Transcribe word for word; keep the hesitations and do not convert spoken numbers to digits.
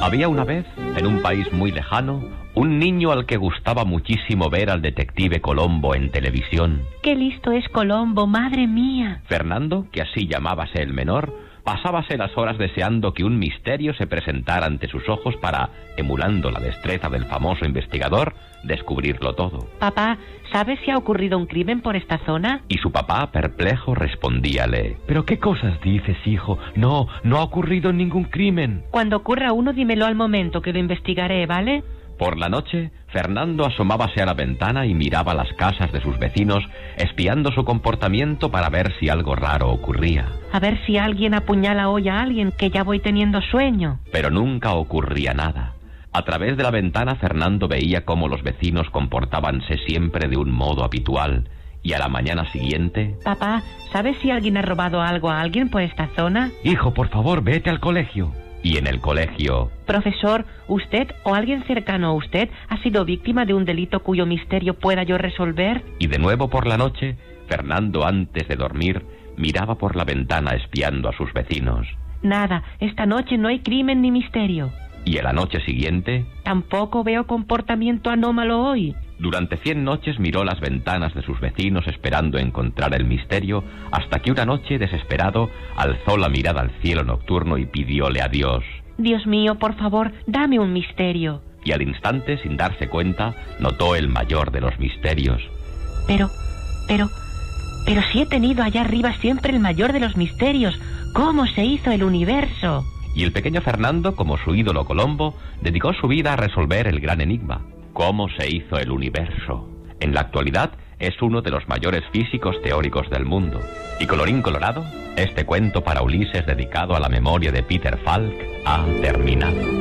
Había una vez, en un país muy lejano, un niño al que gustaba muchísimo ver al detective Colombo en televisión. ¡Qué listo es Colombo, madre mía! Fernando, que así llamábase el menor, pasábase las horas deseando que un misterio se presentara ante sus ojos para, emulando la destreza del famoso investigador, descubrirlo todo. Papá, ¿sabes si ha ocurrido un crimen por esta zona? Y su papá, perplejo, respondíale: ¿Pero qué cosas dices, hijo? No, no ha ocurrido ningún crimen. Cuando ocurra uno, dímelo al momento, que lo investigaré, ¿vale? Por la noche, Fernando asomábase a la ventana y miraba las casas de sus vecinos, espiando su comportamiento para ver si algo raro ocurría. A ver si alguien apuñala hoy a alguien, que ya voy teniendo sueño. Pero nunca ocurría nada. A través de la ventana, Fernando veía cómo los vecinos comportábanse siempre de un modo habitual. Y a la mañana siguiente... Papá, ¿sabes si alguien ha robado algo a alguien por esta zona? Hijo, por favor, vete al colegio. Y en el colegio... Profesor, ¿usted o alguien cercano a usted ha sido víctima de un delito cuyo misterio pueda yo resolver? Y de nuevo por la noche, Fernando, antes de dormir, miraba por la ventana espiando a sus vecinos. Nada, esta noche no hay crimen ni misterio. Y a la noche siguiente... Tampoco veo comportamiento anómalo hoy. Durante cien noches miró las ventanas de sus vecinos esperando encontrar el misterio, hasta que una noche, desesperado, alzó la mirada al cielo nocturno y pidióle a Dios: Dios mío, por favor, dame un misterio. Y al instante, sin darse cuenta, notó el mayor de los misterios. Pero, pero, pero si he tenido allá arriba siempre el mayor de los misterios. ¿Cómo se hizo el universo? Y el pequeño Fernando, como su ídolo Colombo, dedicó su vida a resolver el gran enigma: ¿cómo se hizo el universo? En la actualidad es uno de los mayores físicos teóricos del mundo. Y colorín colorado, este cuento para Ulises dedicado a la memoria de Peter Falk ha terminado.